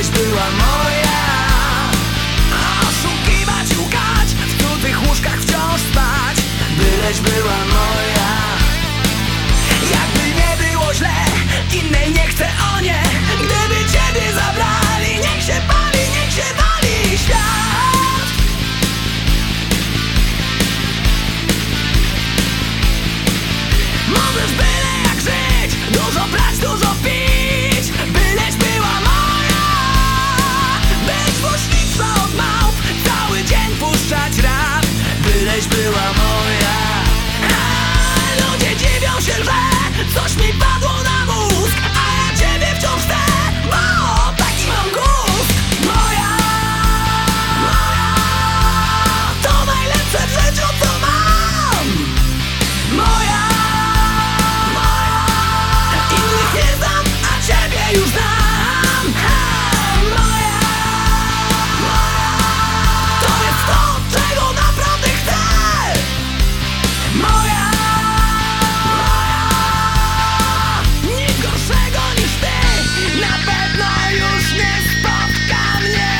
byleś była moja. Oszukiwać, łukać, w cudzych łóżkach wciąż spać, byleś była moja. Jakby nie było źle, innej nie chcę, o nie. Gdyby ciebie zabrali, niech się wali świat. Możesz byle jak żyć, dużo brać, dużo pić, byleś była moja. Być głośniejsza od małp, cały dzień puszczać rap, byleś była moja. Ludzie dziwią się, że coś mi padło na mózg, a ja ciebie wciąż chcę, bo taki mam gust. Moja, to najlepsze w życiu, co mam. Moja, innych nie znam, a ciebie już znam. Moja, to jest to, czego naprawdę chcę. Moja, nic gorszego niż ty na pewno już nie spotka mnie.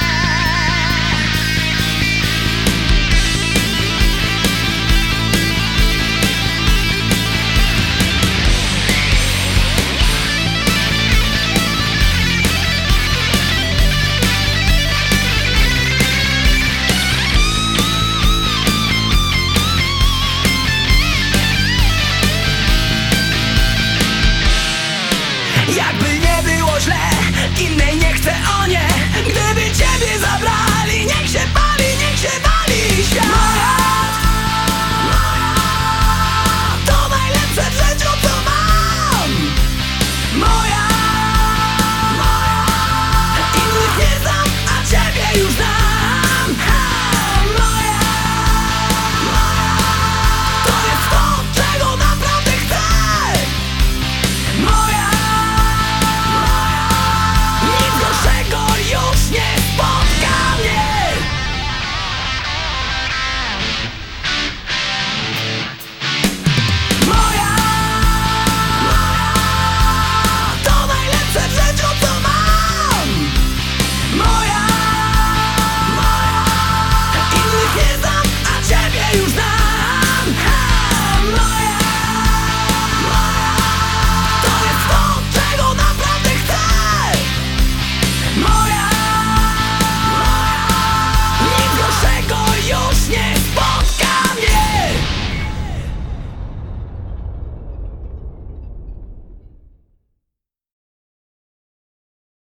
Jakby nie było źle, innej nie chcę, o nie. Gdyby ciebie zabrali, niech się wali świat. To najlepsze w życiu, co mam. Moja, innych nie znam, a ciebie już znam. Moja, to jest to, czego naprawdę chcę. Moja, nic gorszego już nie spotka mnie. Moja, to najlepsze w życiu, co mam. Moja, innych nie znam, a ciebie już znam.